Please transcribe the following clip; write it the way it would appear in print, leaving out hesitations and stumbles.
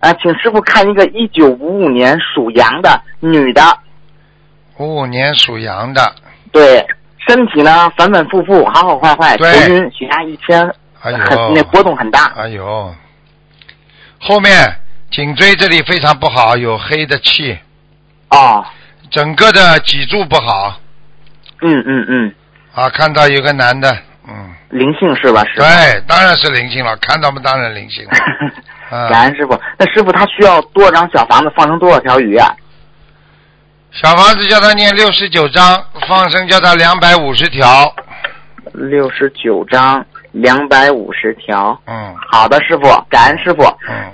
请师傅看一个1955年属羊的女的。 55年属羊的。 对，身体呢反反复复，好好坏坏，头晕，血压1000，那波动很大。 哎呦，后面颈椎这里非常不好，有黑的气。 哦。 整个的脊柱不好。看到有个男的， 灵性是吧？师傅。 对，当然是灵性了，看到嘛，当然灵性了。 感恩师傅。那师傅他需要多张小房子放生多少条鱼啊？ 小房子叫他念69章，放生叫他250条。 69章250条。 好的，师傅，感恩师傅。